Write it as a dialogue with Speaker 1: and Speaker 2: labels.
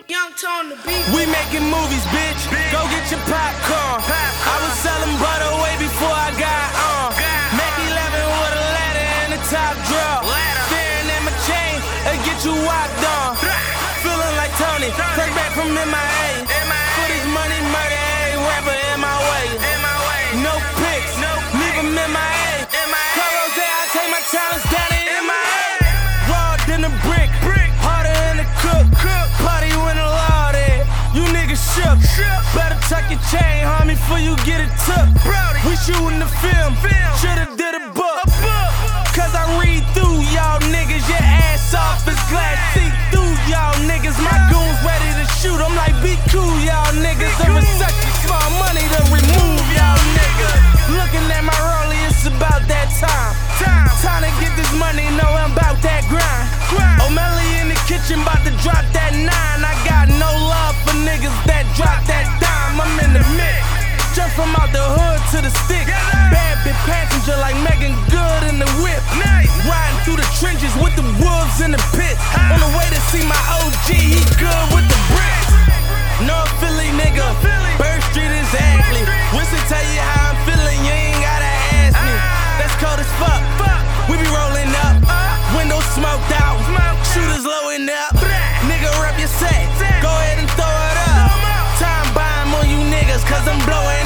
Speaker 1: Young Tone the beat.
Speaker 2: We making movies, bitch. Go get your popcorn. I was selling butter way before I got on. Mac 11 with a ladder and a top drawer. Staring at my chain and get you walked on. Feeling like Tony, take back from MIA. For this money, murder every rapper in my way. No pics, leave them in my A. Carlos there, I take my talents down in MIA. Raw than a brick, harder than a cook. Party when the law there, you niggas shook. Better tuck your chain, homie, before you get it took. We shooting the film, shoulda did a book. Cause I read through y'all niggas, your ass off is glass. See through y'all niggas, my goons ready to shoot. I'm like, be cool, y'all niggas. Over such a small money to remove y'all niggas. Looking at my rollie, it's about that time. Time to get this money, know I'm about that grind. O'Malley in the kitchen, about to drop that 9. I got no love for niggas that drop that dime. I'm in the mix, just from out the hood to the stick. Bad bitch passenger like Megan Good in the whip. Riding through the trenches with the wolves in the pits. On the way to see my OG, he good with the bricks. North Philly nigga, Bird Street exactly. Winston tell you how I'm feeling, you ain't gotta ask me. That's cold as fuck, we be rolling up. Windows smoked out, shooters blowing up. Nigga rep your set, go ahead and throw it up. Time buying on you niggas, cause I'm blowing